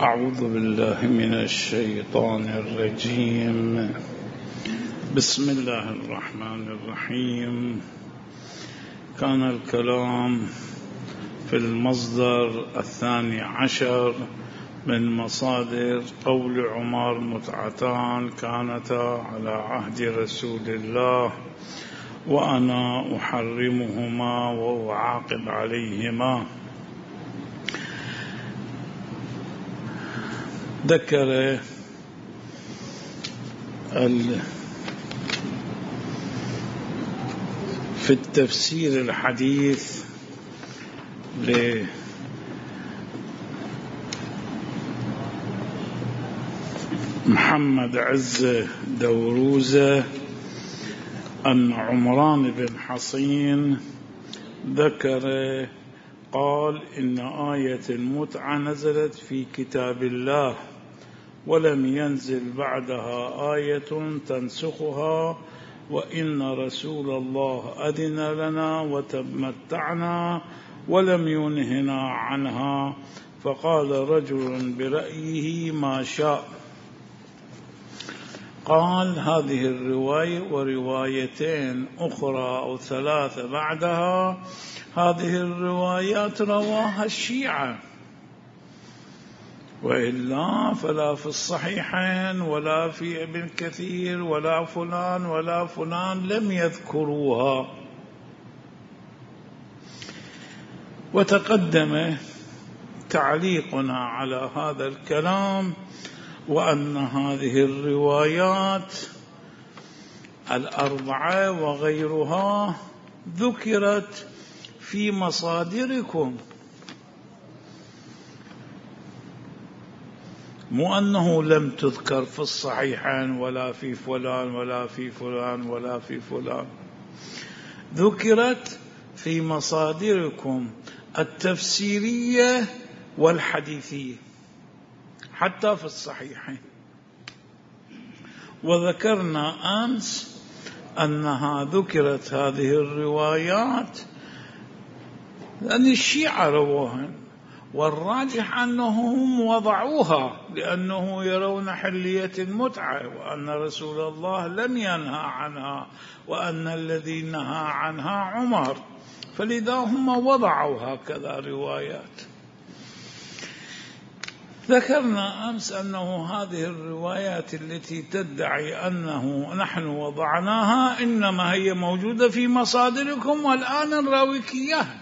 أعوذ بالله من الشيطان الرجيم. بسم الله الرحمن الرحيم. كان الكلام في المصدر 12 من مصادر قول عمر متعتان كانتا على عهد رسول الله وأنا أحرمهما وأعاقب عليهما. ذكر في التفسير الحديث لمحمد عز دوروزة أن عمران بن حصين ذكر قال إن آية المتعة نزلت في كتاب الله ولم ينزل بعدها آية تنسخها، وإن رسول الله أذن لنا وتمتعنا ولم ينهنا عنها، فقال رجل برأيه ما شاء. قال هذه الرواية وروايتين أخرى أو 3 بعدها، هذه الروايات رواها الشيعة، وإلا فلا في الصحيحين ولا في ابن كثير ولا فلان ولا فلان لم يذكروها. وتقدم تعليقنا على هذا الكلام، وأن هذه الروايات 4 وغيرها ذكرت في مصادركم، مو أنه لم تذكر في الصحيحين ولا في فلان ولا في فلان ولا في فلان، ذكرت في مصادركم التفسيرية والحديثية حتى في الصحيحين. وذكرنا أمس أنها ذكرت هذه الروايات لأن الشيعة رووها، والراجح أنهم وضعوها لأنه يرون حلية المتعة، وأن رسول الله لم ينهى عنها، وأن الذي نهى عنها عمر، فلذا هم وضعوا هكذا روايات. ذكرنا أمس أنه هذه الروايات التي تدعي أنه نحن وضعناها إنما هي موجودة في مصادركم، والآن نراويك إياها.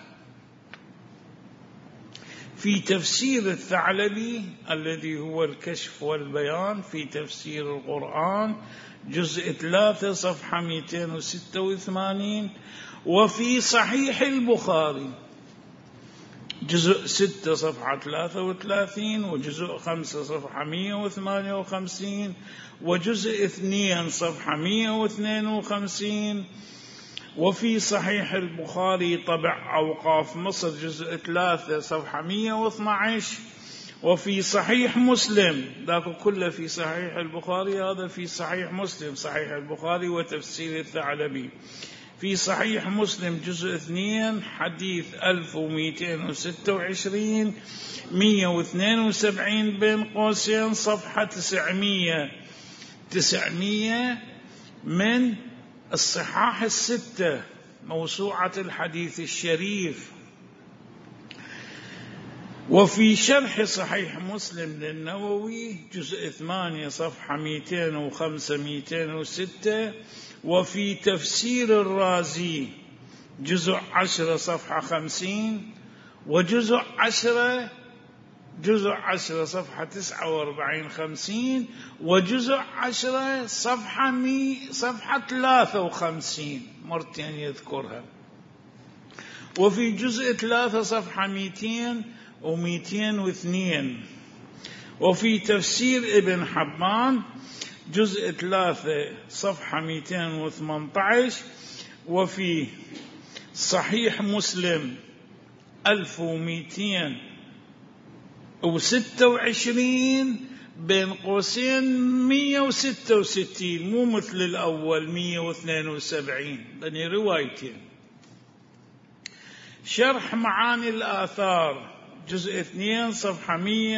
في تفسير الثعلبي الذي هو الكشف والبيان في تفسير القرآن جزء 3 صفحة 286، وفي صحيح البخاري جزء 6 صفحة 33، وجزء 5 صفحة 158، وجزء 2 صفحة 152، وفي صحيح البخاري طبع أوقاف مصر جزء 3 صفحة 112، وفي صحيح مسلم ذاك كله في صحيح البخاري، هذا في صحيح مسلم، صحيح البخاري وتفسير الثعلبي. في صحيح مسلم جزء 2 حديث 1226 172 بين قوسين صفحة 900 من الصحاح 6 موسوعة الحديث الشريف. وفي شرح صحيح مسلم للنووي جزء 8 صفحة 205 206، وفي تفسير الرازي جزء 10 صفحة 50، وجزء 10 صفحة 49 50، وجزء 10 صفحة 53 مرتين يذكرها، وفي جزء 3 صفحة 200 و202، وفي تفسير ابن حبان جزء 3 صفحة 218، وفي صحيح مسلم 1226 بين قوسين 166، مو مثل الأول 172، بني روايتين. شرح معاني الآثار جزء 2 صفحة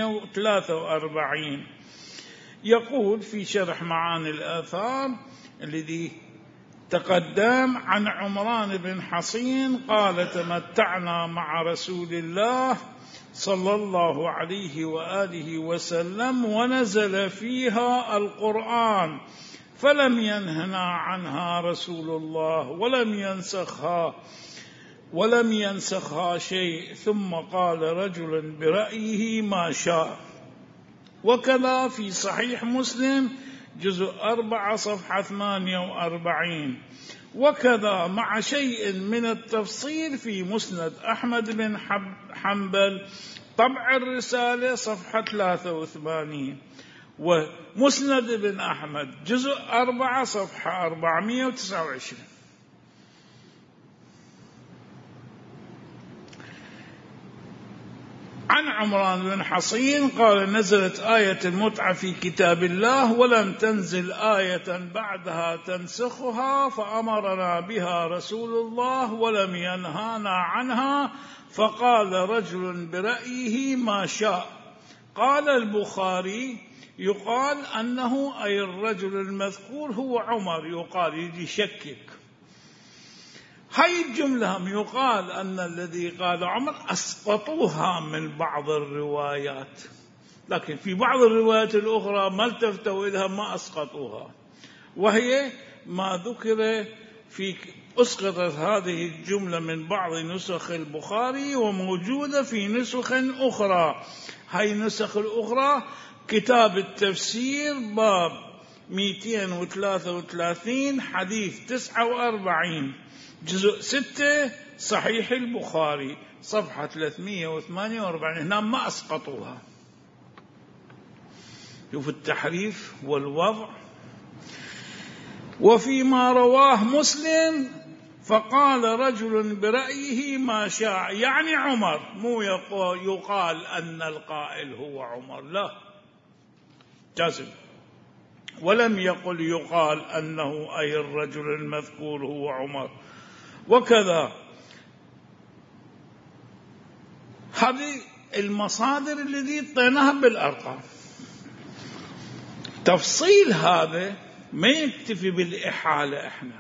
143. يقول في شرح معاني الآثار الذي تقدم عن عمران بن حصين قال: تمتعنا مع رسول الله صلى الله عليه وآله وسلم ونزل فيها القرآن فلم ينهنا عنها رسول الله ولم ينسخها شيء، ثم قال رجل برأيه ما شاء. وكذا في صحيح مسلم جزء 4 صفحة 48. وكذا مع شيء من التفصيل في مسند أحمد بن حنبل طبع الرسالة صفحة 83، ومسند بن أحمد جزء 4 صفحة 429. عن عمران بن حصين قال: نزلت آية المتعة في كتاب الله ولم تنزل آية بعدها تنسخها، فأمرنا بها رسول الله ولم ينهانا عنها، فقال رجل برأيه ما شاء. قال البخاري: يقال أنه أي الرجل المذكور هو عمر، يقال يجي شكك. هاي الجملة هم يقال أن الذي قال عمر أسقطوها من بعض الروايات، لكن في بعض الروايات الأخرى ما التفتوا إليها، ما أسقطوها، وهي ما ذكر في أسقطت هذه الجملة من بعض نسخ البخاري وموجودة في نسخ أخرى. هاي النسخ الأخرى كتاب التفسير باب 233 حديث 49 جزء 6 صحيح البخاري صفحة 348. هنا ما أسقطوها. شوف التحريف والوضع. وفيما رواه مسلم فقال رجل برأيه ما شاء، يعني عمر، مو يقال أن القائل هو عمر، لا جازم. ولم يقل يقال أنه أي الرجل المذكور هو عمر. وكذا هذه المصادر التي اعطيناها بالأرقام. تفصيل هذا ما يكتفي بالإحالة، احنا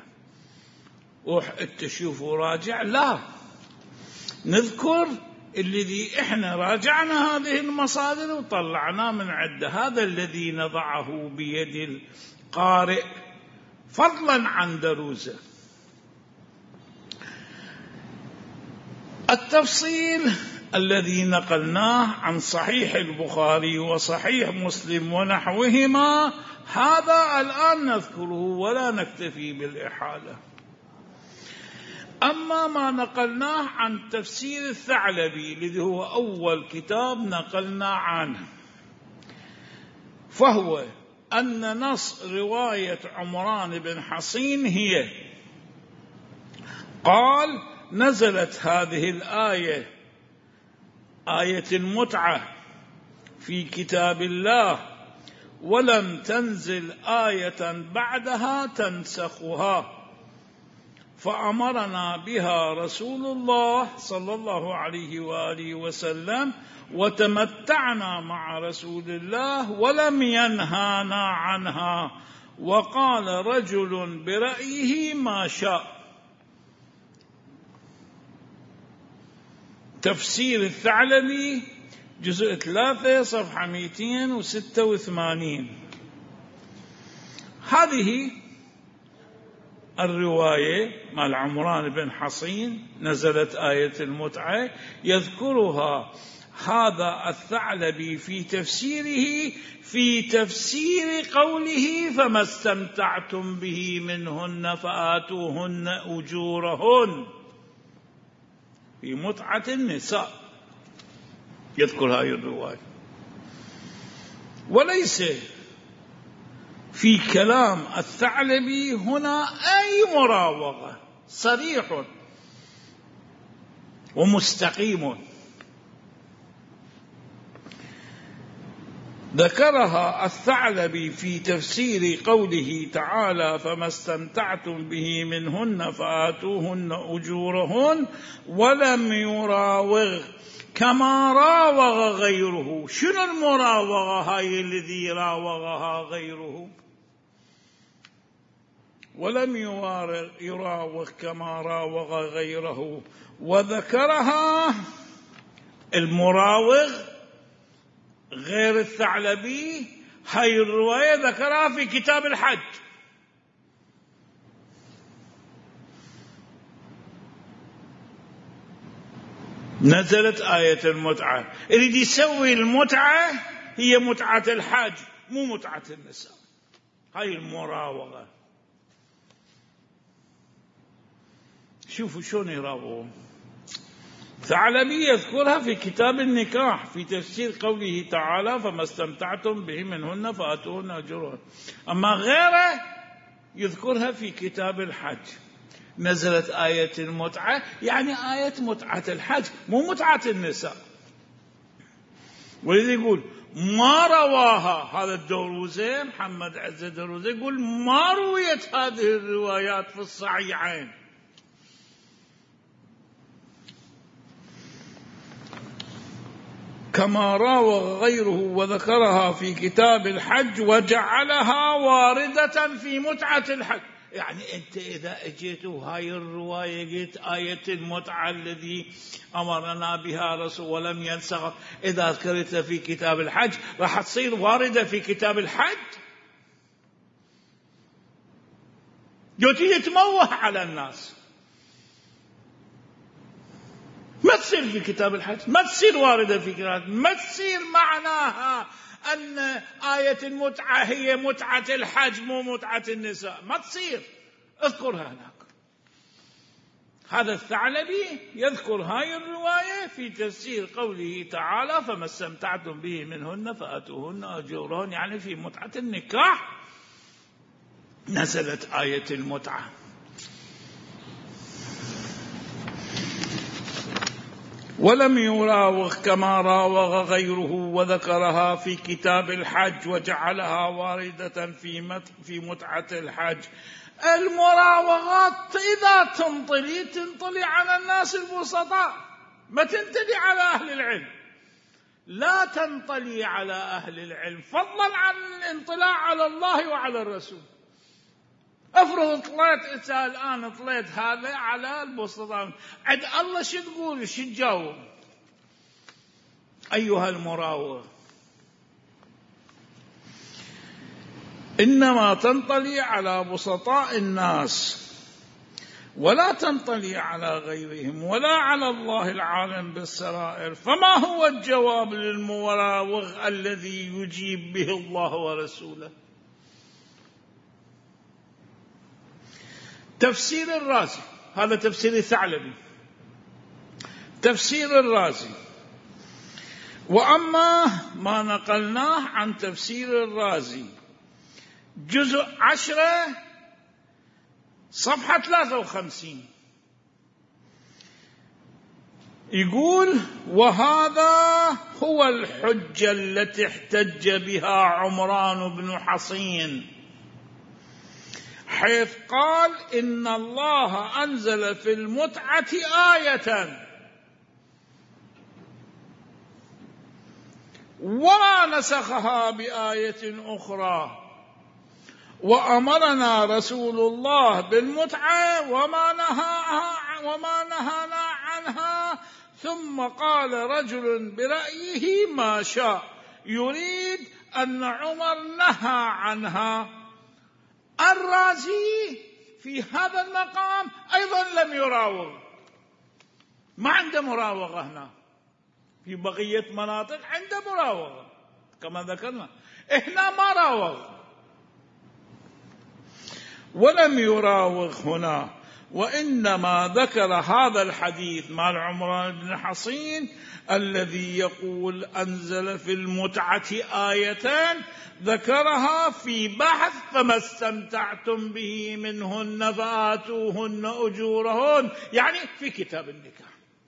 تشوف وراجع، لا، نذكر الذي احنا راجعنا هذه المصادر وطلعنا من عده. هذا الذي نضعه بيد القارئ فضلا عن دروسه. التفصيل الذي نقلناه عن صحيح البخاري وصحيح مسلم ونحوهما هذا الآن نذكره ولا نكتفي بالإحالة. أما ما نقلناه عن تفسير الثعلبي الذي هو أول كتاب نقلنا عنه، فهو أن نص رواية عمران بن حصين هي: قال: نزلت هذه الآية، آية المتعة، في كتاب الله ولم تنزل آية بعدها تنسخها، فأمرنا بها رسول الله صلى الله عليه وآله وسلم وتمتعنا مع رسول الله ولم ينهانا عنها، وقال رجل برأيه ما شاء. تفسير الثعلبي جزء 3 صفحة 286. هذه الرواية مال عمران بن حصين نزلت آية المتعة يذكرها هذا الثعلبي في تفسيره في تفسير قوله: فما استمتعتم به منهن فآتوهن أجورهن، في متعة النساء يذكر هذه الرواية، وليس في كلام الثعلبي هنا أي مراوغة، صريح ومستقيم. ذكرها الثعلبي في تفسير قوله تعالى: فما استمتعتم به منهن فآتوهن أجورهن، ولم يراوغ كما راوغ غيره. شنو المراوغة هاي الذي راوغها غيره؟ ولم يراوغ كما راوغ غيره، وذكرها المراوغ غير الثعلبي. هاي الرواية ذكرها في كتاب الحج. نزلت آية المتعة، يريد يسوي المتعة هي متعة الحج مو متعة النساء. هاي المراوغة. شوفوا شلون يراوغون. ثعلبي يذكرها في كتاب النكاح في تفسير قوله تعالى فما استمتعتم به منهن فآتوهن أجورهن. أما غيره يذكرها في كتاب الحج. نزلت آية المتعة يعني آية متعة الحج مو متعة النساء. ولذا يقول ما رواها هذا الدروزي محمد عز الدروزي، يقول ما رويت هذه الروايات في الصحيحين. كما راوغ غيره وذكرها في كتاب الحج وجعلها واردة في متعة الحج. يعني أنت إذا أجيت هاي الرواية قلت آية المتعة الذي أمرنا بها رسول ولم ينسخ، إذا ذكرتها في كتاب الحج راح تصير واردة في كتاب الحج. جوتي تموه على الناس، ما تصير في كتاب الحج، ما تصير واردة في كتاب، ما تصير معناها أن آية المتعة هي متعة الحج مو متعة النساء، ما تصير. اذكرها هناك. هذا الثعلبي يذكر هاي الرواية في تفسير قوله تعالى فما استمتعتم به منهن فآتوهن أجورهن، يعني في متعة النكاح نزلت آية المتعة. ولم يراوغ كما راوغ غيره وذكرها في كتاب الحج وجعلها واردة في متعة الحج. المراوغات إذا تنطلي على الناس البسطاء، ما تنطلي على أهل العلم، لا تنطلي على أهل العلم فضلا عن الانطلاع على الله وعلى الرسول. افرض طلعت انت الان طلعت هذا على البسطاء، عند الله شو تقول شو تجاوب ايها المراوغ؟ انما تنطلي على بسطاء الناس ولا تنطلي على غيرهم ولا على الله العالم بالسرائر. فما هو الجواب للمراوغ الذي يجيب به الله ورسوله؟ تفسير الرازي، هذا تفسير الثعلبي، تفسير الرازي. وأما ما نقلناه عن تفسير الرازي جزء 10 صفحة 53 يقول وهذا هو الحجة التي احتج بها عمران بن حصين حيث قال إن الله أنزل في المتعة آية وما نسخها بآية أخرى وأمرنا رسول الله بالمتعة وما نهانا عنها، ثم قال رجل برأيه ما شاء يريد أن عمر نهى عنها. الرازي في هذا المقام أيضا لم يراوغ، ما عنده مراوغة هنا. في بقية مناطق عنده مراوغة كما ذكرنا، إحنا ما راوغ ولم يراوغ هنا، وإنما ذكر هذا الحديث مع عمران بن حصين الذي يقول أنزل في المتعة آيتان ذكرها في بحث فما استمتعتم به منهن فآتوهن أجورهن، يعني في كتاب النكاح.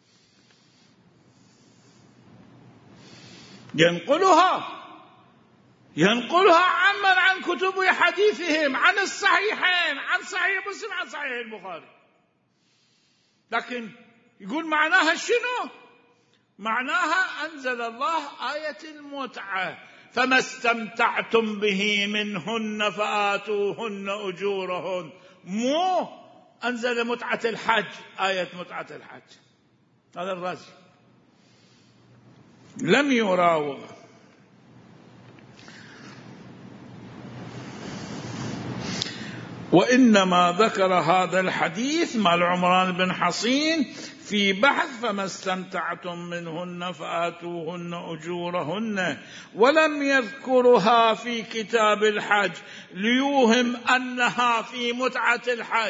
ينقلها عن كتب حديثهم، عن الصحيحين، عن صحيح مسلم، عن صحيح البخاري. لكن يقول معناها شنو؟ معناها أنزل الله آية المتعة، فما استمتعتم به منهن فآتوهن أجورهن، مو أنزل متعة الحج، آية متعة الحج. هذا الرازي لم يراوغ. وإنما ذكر هذا الحديث مع عمران بن حصين في بحث فما استمتعتم منهن فآتوهن أجورهن، ولم يذكرها في كتاب الحج ليوهم أنها في متعة الحج.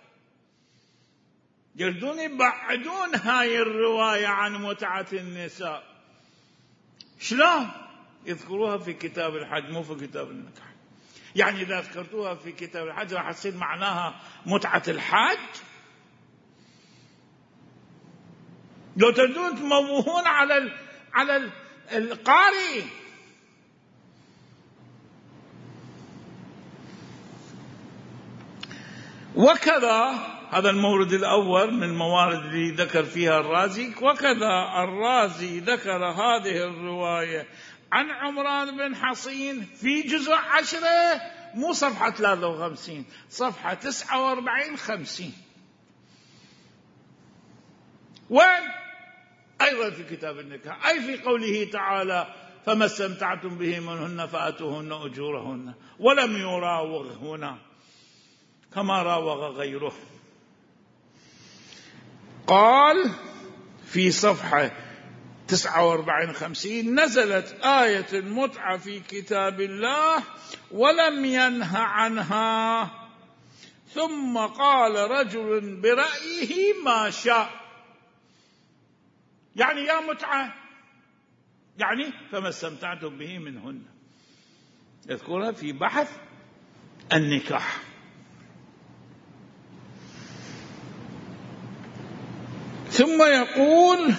يردون يبعدون هاي الرواية عن متعة النساء. شلون يذكروها في كتاب الحج مو في كتاب النكاح؟ يعني إذا ذكرتوها في كتاب الحج راح تصير معناها متعة الحج؟ لو تردون تموهون على القارئ. وكذا هذا المورد الأول من الموارد اللي ذكر فيها الرازي. وكذا الرازي ذكر هذه الرواية عن عمران بن حصين في جزء 10، مو صفحة 53، صفحة 49-50. وين؟ أيضا في كتاب النكاح، أي في قوله تعالى فما استمتعتم به منهن فآتوهن أجورهن، ولم يراوغ هنا كما راوغ غيره. قال في صفحة 49-50 نزلت آية المتعة في كتاب الله ولم ينه عنها، ثم قال رجل برأيه ما شاء. يعني يا متعة، يعني فما استمتعتم به منهن، يذكرها في بحث النكاح. ثم يقول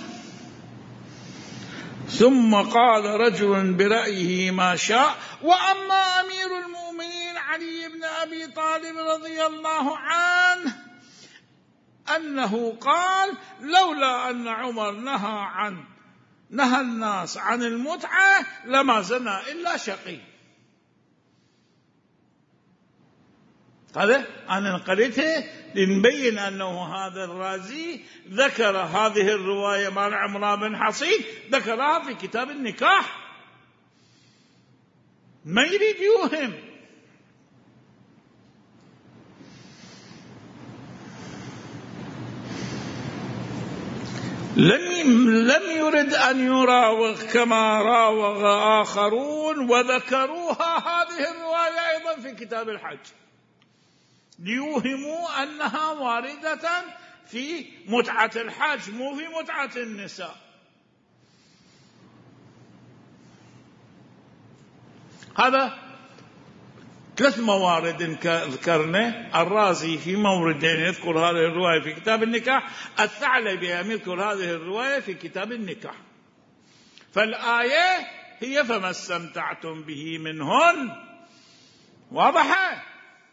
ثم قال رجل برأيه ما شاء. وأما أمير المؤمنين علي بن أبي طالب رضي الله عنه أنه قال لولا أن عمر نهى الناس عن المتعة لما زنى إلا شقي. هذا أنا نقلته لنبين أنه هذا الرازي ذكر هذه الرواية مع عمران بن حصين، ذكرها في كتاب النكاح، ما يريد يوهم. لم يرد أن يراوغ كما راوغ آخرون وذكروها هذه الرواية أيضا في كتاب الحج ليوهموا أنها واردة في متعة الحج مو في متعة النساء. هذا 3 موارد ذكرنا. الرازي في موردين يذكر هذه الرواية في كتاب النكاح، الثعلبي يذكر هذه الرواية في كتاب النكاح. فالآية هي فما استمتعتم به منهن، واضحة.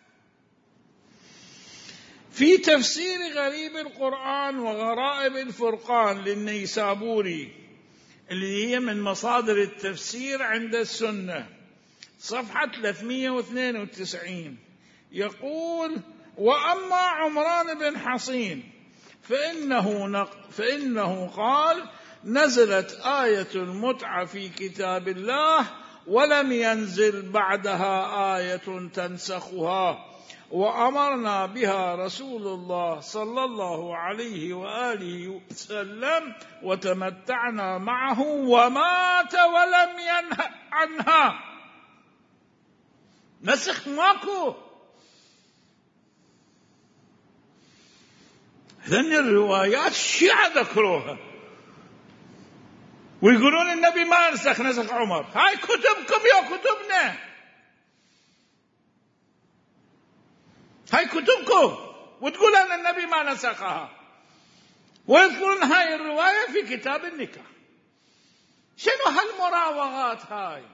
في تفسير غريب القرآن وغرائب الفرقان للنيسابوري اللي هي من مصادر التفسير عند السنة، صفحة 392، يقول وأما عمران بن حصين فإنه قال نزلت آية المتعة في كتاب الله ولم ينزل بعدها آية تنسخها، وأمرنا بها رسول الله صلى الله عليه وآله وسلم وتمتعنا معه ومات ولم ينه عنها. نسخ ماكو. هذين الروايات الشيعة ذكروها ويقولون النبي ما نسخ عمر. هاي كتبكم يا كتبنا، هاي كتبكم، وتقول أن النبي ما نسخها، ويذكرون هاي الرواية في كتاب النكاح. شنو هالمراوغات هاي؟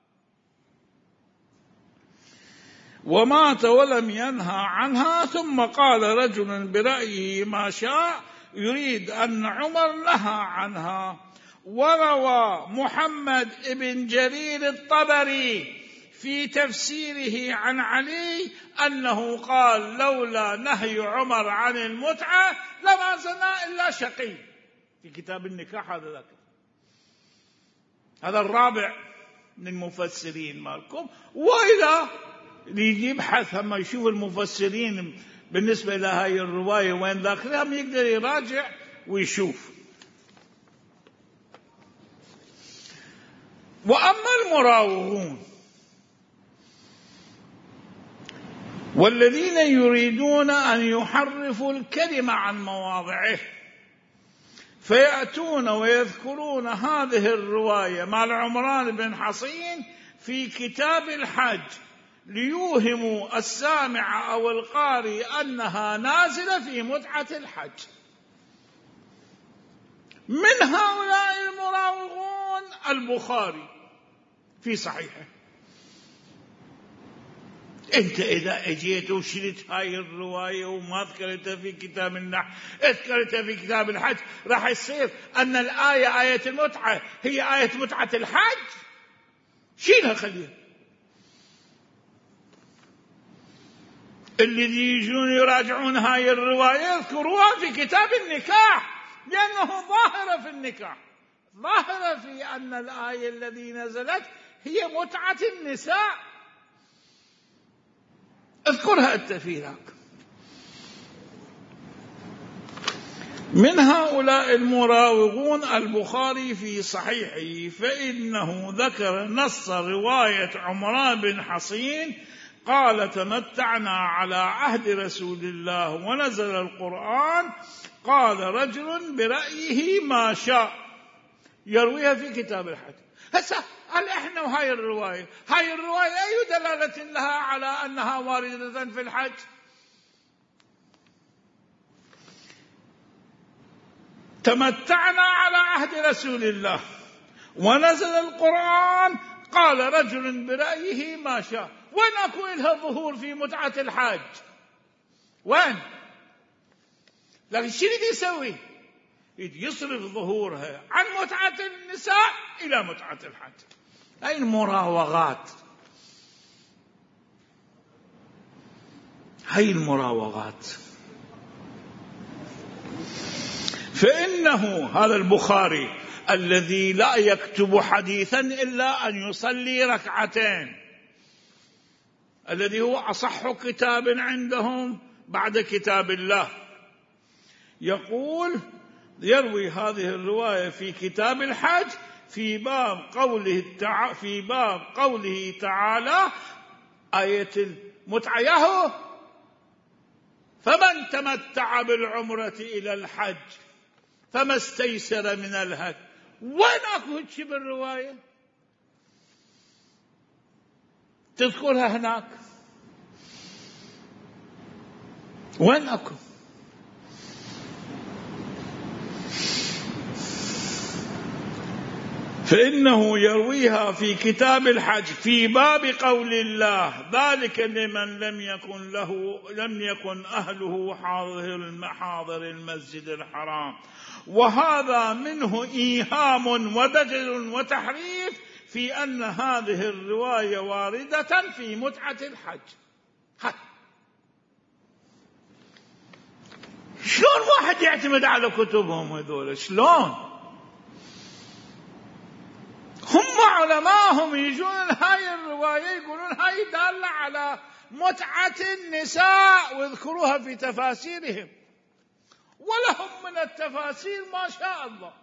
ومات ولم ينهى عنها. ثم قال رجل برأيه ما شاء، يريد أن عمر نهى عنها وروى محمد بن جرير الطبري في تفسيره عن علي أنه قال: لولا نهي عمر عن المتعة لما زنا إلا شقي. في كتاب النكاح هذا الرابع من المفسرين مالكم. وإذا يبحث هم يشوف المفسرين بالنسبة لهذه الرواية وين ذاكرها، يقدر يراجع ويشوف. وأما المراوغون والذين يريدون أن يحرفوا الكلمة عن مواضعه فيأتون ويذكرون هذه الرواية مع عمران بن حصين في كتاب الحج ليوهموا السامع أو القارئ أنها نازلة في متعة الحج. من هؤلاء المراوغون البخاري في صحيحه. انت اذا اجيت وشلت هاي الروايه وما ذكرتها في كتاب النحو، اذكرتها في كتاب الحج، راح يصير ان الايه ايه المتعه هي ايه متعه الحج. شيلها خليها. اللي يجون يراجعون هاي الروايه يذكروها في كتاب النكاح، لانه ظاهره في النكاح، ظاهره في ان الايه التي نزلت هي متعه النساء. اذكرها أنت في ذاك. من هؤلاء المراوغون البخاري في صحيحه، فإنه ذكر نص رواية عمران بن حصين قال: تمتعنا على عهد رسول الله ونزل القرآن، قال رجل برأيه ما شاء. يرويها في كتاب الحج. هسه هل احنا وهاي الرواية أي دلالة لها على أنها واردة في الحج؟ تمتعنا على عهد رسول الله ونزل القرآن، قال رجل برأيه ما شاء. وين أكو لها ظهور في متعة الحج؟ وين؟ لكن شو اللي يسوي؟ يصرف ظهورها عن متعة النساء إلى متعة الحج. هاي المراوغات، فإنه هذا البخاري الذي لا يكتب حديثا إلا أن يصلي ركعتين، الذي هو أصح كتاب عندهم بعد كتاب الله، يقول يروي هذه الرواية في كتاب الحج في باب قوله تعالى آية المتعة ياهو: فمن تمتع بالعمرة إلى الحج فما استيسر من الهدي. وين أكو هيك بالرواية؟ تذكرها هناك؟ وين أكو؟ فإنه يرويها في كتاب الحج في باب قول الله: ذلك لمن لم يكن أهله حاضر المسجد الحرام. وهذا منه إيهام ودجل وتحريف في أن هذه الرواية واردة في متعة الحج. شلون واحد يعتمد على كتبهم هذول؟ شلون؟ هم علماءهم يجون هاي الرواية يقولون هاي دالة على متعة النساء ويذكروها في تفاسيرهم، ولهم من التفاسير ما شاء الله.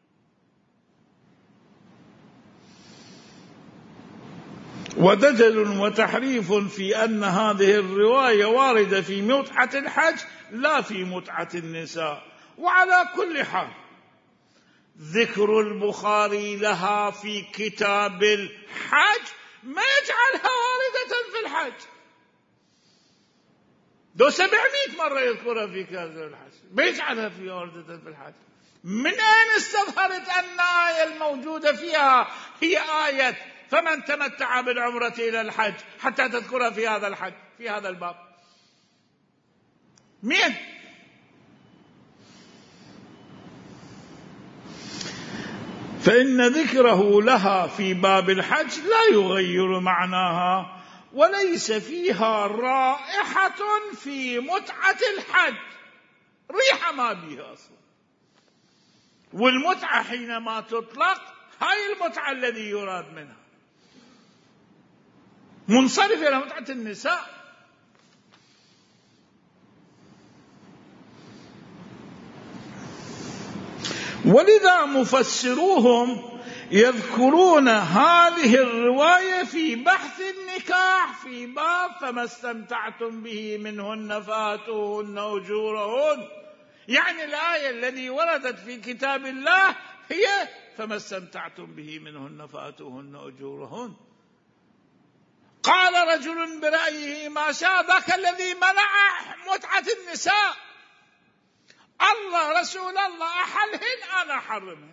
ودجل وتحريف في أن هذه الرواية واردة في متعة الحج لا في متعة النساء. وعلى كل حال ذكر البخاري لها في كتاب الحج ما يجعلها واردة في الحج. 700 مرة يذكرها في كتاب الحج، ما يجعلها في واردة في الحج. من أين استظهرت أن الآية الموجودة فيها هي آية فمن تمتع بالعمرة إلى الحج حتى تذكرها في هذا الحج في هذا الباب؟ مين؟ فإن ذكره لها في باب الحج لا يغير معناها، وليس فيها رائحة في متعة الحج، ريحة ما بيها أصلا. والمتعة حينما تطلق هاي المتعة الذي يراد منها، منصرف إلى متعة النساء. ولذا مفسروهم يذكرون هذه الرواية في بحث النكاح في باب فما استمتعتم به منهن فآتوهن أجورهن، يعني الآية التي وردت في كتاب الله هي فما استمتعتم به منهن فآتوهن أجورهن. قال رجل برأيه ما شاء، ذاك الذي منع متعة النساء، الله رسول الله أحلهن أنا أحرمهن.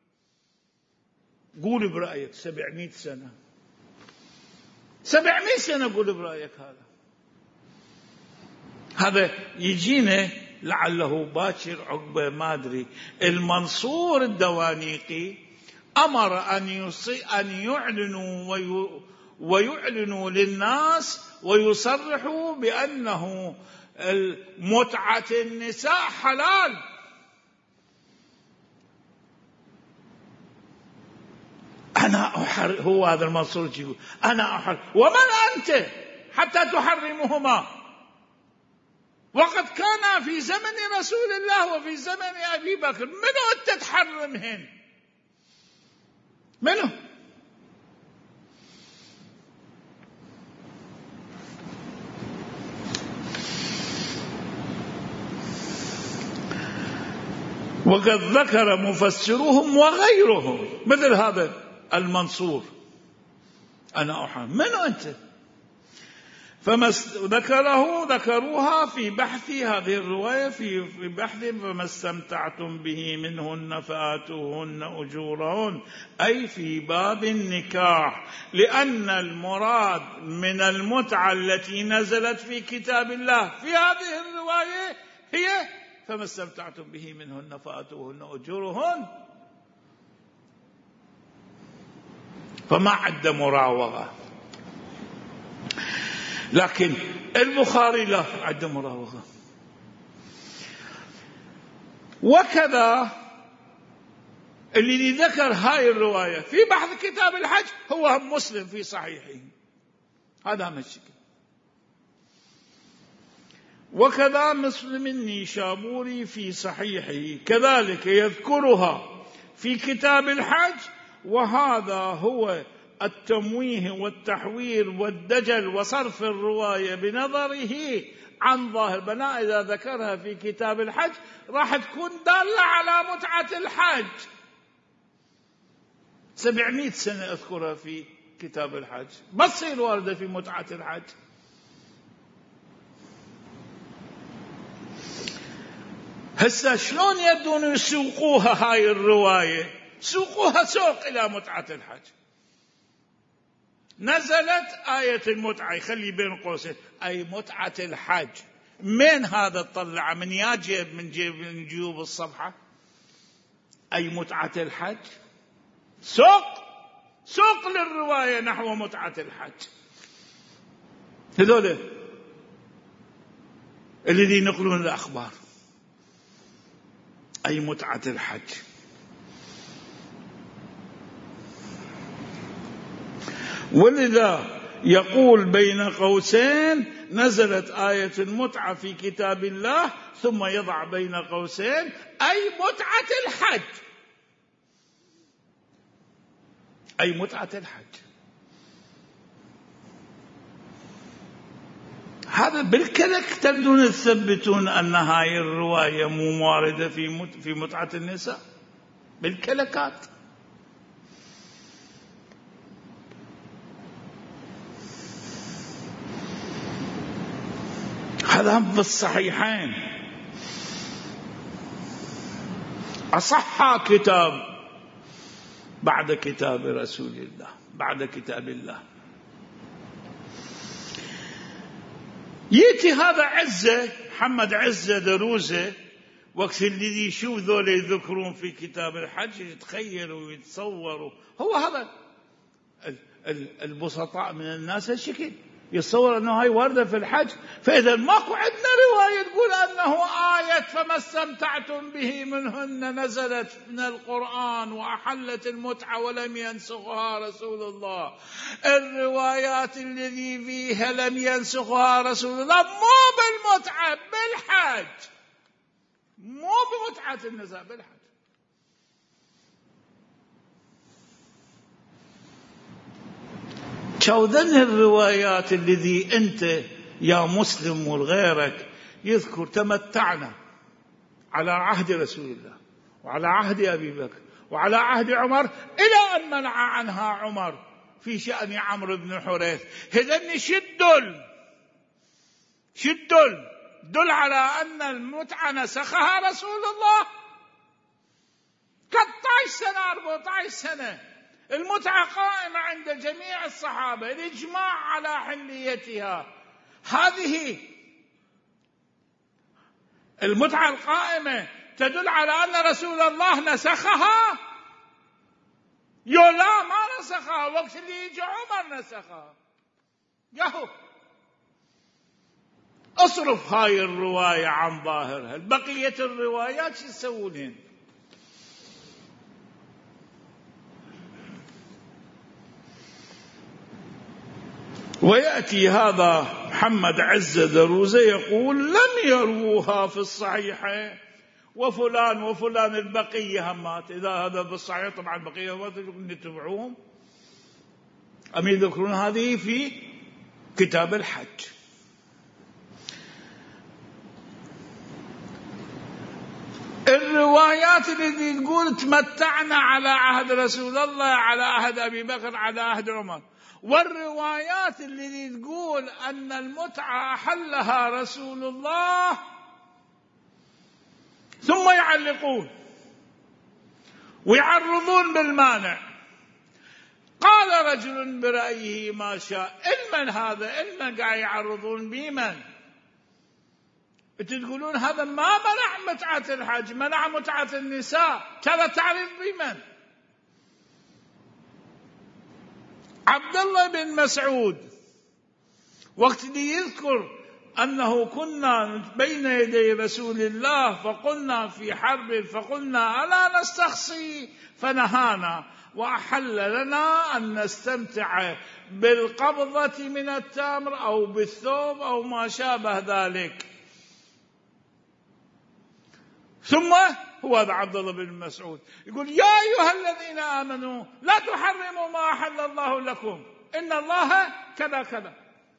قول برأيك 700 سنة 700 سنة قول برأيك. هذا يجينا لعله باكر عقبه ما أدري. المنصور الدوانيقي أمر أن يعلنوا ويعلنوا للناس ويصرحوا بأنه متعة النساء حلال. هو هذا المنصور يقول أنا أحرم، ومن أنت حتى تحرمهما؟ وقد كان في زمن رسول الله وفي زمن أبي بكر، منو أنت تحرمهن؟ منو؟ وقد ذكر مفسروهم وغيرهم مثل هذا المنصور أنا أحرم، منو أنت؟ فما ذكروها في بحث هذه الرواية في بحث فما استمتعتم به منهن فآتوهن أجورهن، أي في باب النكاح، لأن المراد من المتعة التي نزلت في كتاب الله في هذه الرواية هي فما استمتعتم به منهن فآتوهن أجورهن، فما عد مراوغة. لكن البخاري لا عد مراوغة. وكذا اللي ذكر هاي الرواية في بحث كتاب الحج هو مسلم في صحيحه، هذا مشكل. وكذا مسلم النيشابوري في صحيحه كذلك يذكرها في كتاب الحج، وهذا هو التمويه والتحوير والدجل وصرف الرواية بنظره عن ظاهر بناء. إذا ذكرها في كتاب الحج راح تكون دالة على متعة الحج. 700 سنة أذكرها في كتاب الحج، بس هي واردة في متعة الحج. هسه شلون يبدون يسوقوها هاي الرواية؟ سوقوها سوق إلى متعة الحج. نزلت آية المتعة، يخلي بين قوسين أي متعة الحج. من هذا تطلع من يجيب من جيوب الصفحة أي متعة الحج، سوق للرواية نحو متعة الحج. هذول الذين ينقلون الأخبار أي متعة الحج. ولذا يقول بين قوسين نزلت آية المتعة في كتاب الله، ثم يضع بين قوسين أي متعة الحج، أي متعة الحج. هذا بالكلك تبدون تثبتون أن هاي الرواية مو واردة في متعة النساء بالكلكات. هذا بالصحيحين، أصح كتاب بعد كتاب رسول الله، بعد كتاب الله. يأتي هذا عزة محمد عزة دروزة وقت اللي يشوف ذول يذكرون في كتاب الحج يتخيلوا ويتصوروا. هو هذا البسطاء من الناس هالشكل يتصور أنه هاي واردة في الحج. فإذا ماكو عندنا رواية تقول أنه آية فما استمتعتم به منهن نزلت من القرآن وأحلت المتعة ولم ينسخها رسول الله. الروايات الذي فيها لم ينسخها رسول الله مو بالمتعة بالحج، مو بمتعة النساء بالحج. شوذن الروايات الذي أنت يا مسلم والغيرك يذكر تمتعنا على عهد رسول الله وعلى عهد أبي بكر وعلى عهد عمر، إلى أن منع عنها عمر في شأن عمرو بن حريث. هذن دل على أن المتعة نسخها رسول الله 13 سنة 14 سنة. المتعة قائمة عند جميع الصحابة، الإجماع على حليتها. هذه المتعة القائمة تدل على أن رسول الله نسخها؟ لا ما نسخها، وقت اللي يجي عمر نسخها. يهو اصرف هاي الرواية عن ظاهرها، بقية الروايات شو يسوونهن؟ ويأتي هذا محمد عز دروزة يقول لم يروها في الصحيحين وفلان وفلان البقية همات. إذا هذا بالصحيح طبعا البقية همات نتبعوهم أم يذكرون هذه في كتاب الحج. الروايات اللي تقول تمتعنا على عهد رسول الله، على عهد أبي بكر، على عهد عمر، والروايات اللي تقول أن المتعة أحلها رسول الله، ثم يعلقون ويعرضون بالمانع. قال رجل برأيه ما شاء. المن هذا؟ المن قاعد يعرضون بمن؟ تقولون هذا ما منع متعة الحج، منع متعة النساء. كذا تعرض بمن؟ عبد الله بن مسعود وقت اللي يذكر أنه كنا بين يدي رسول الله فقلنا في حرب فقلنا ألا نستخصي فنهانا وأحل لنا أن نستمتع بالقبضة من التمر أو بالثوب أو ما شابه ذلك. ثم هو هذا عبد الله بن مسعود يقول يا أيها الذين آمنوا لا تحرموا ما أحل الله لكم إن الله كذا كذا.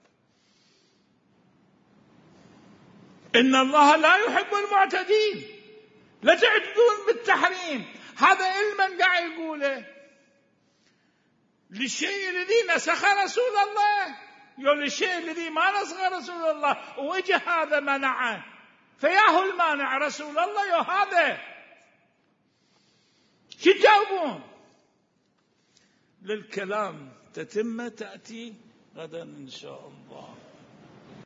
إن الله لا يحب المعتدين، لا تعتدون بالتحريم. هذا علما قاعد يقوله للشيء الذي نسخ رسول الله، يقول للشيء الذي ما نسخ رسول الله وجه هذا منعه، فياهو المانع رسول الله يا هذا. شو تجاوبون؟ للكلام تتمة تأتي غدا إن شاء الله.